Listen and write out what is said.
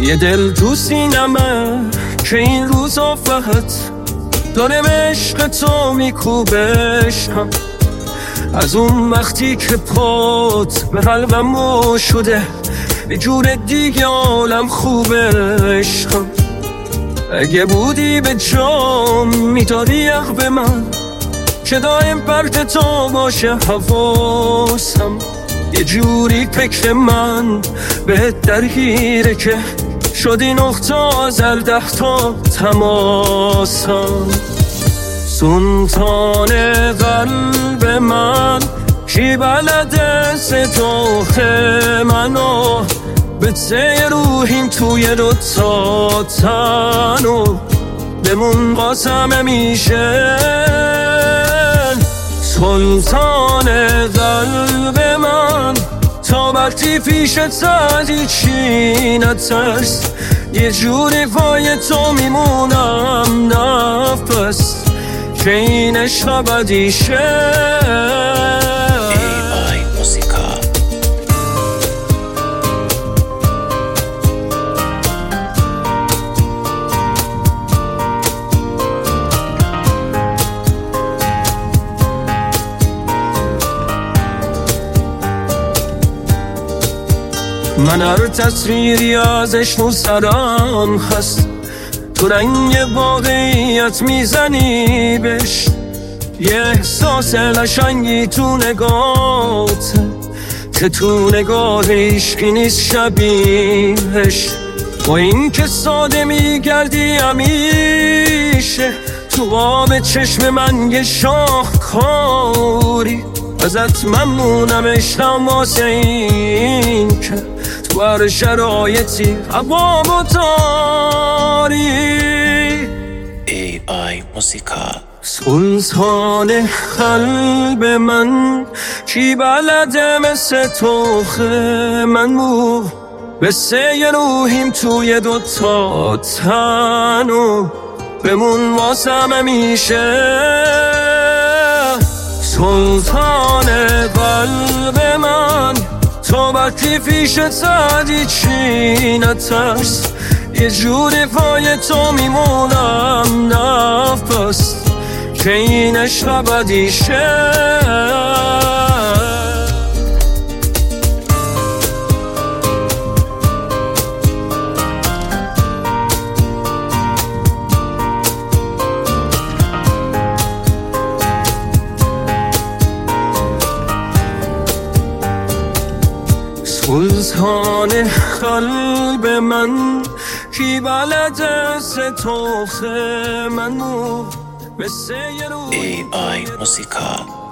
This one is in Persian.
یه دل تو سینمه که این روزا فقط داره به عشق تو میکوبشم. از اون وقتی که پات به قلبم شده یه جور دیگه عالم خوبه عشقم. اگه بودی به جام میدادی یخ به من که دایم پرت تو باشه حواسم. یه جوری فکر من بهت درگیره که شدی نقطه ازل 10 تا تماسم. سلطان قلب من کی بلده ستاخ منو بچه روحیم توی 2 تا تنو بمون قاسم میشه. سلطان قلب من تا وقتی پیشت زدی چی نترس یه جوری پای تو میمونم نفس که این عشق ابدیشه. من هر تصویری ازش رو سرم هست تو رنگ واقعیت میزنی بش. یه احساس قشنگی تو نگاهت که تو نگاه عشقی نیست شبیهش. با این که ساده میگردی همیشه تو آب چشم من یه شاهکاری. ازت ممنونم عشقم واسه این که تو هر شرایطی هوامو داری. AI موسیقا. سلطان قلب من کی بلده مثل تو منو بسه روحیم توی 2 تا تنو بمون واسم میشه. سلطان قلب من تو وقتی پیشت زدی چی نترس یه جوری پای تو میمونم نفس که این عشق ابدیشه. سلطان قلب من کی بلده ستاخ منو مثل یه روی AI موسیقا.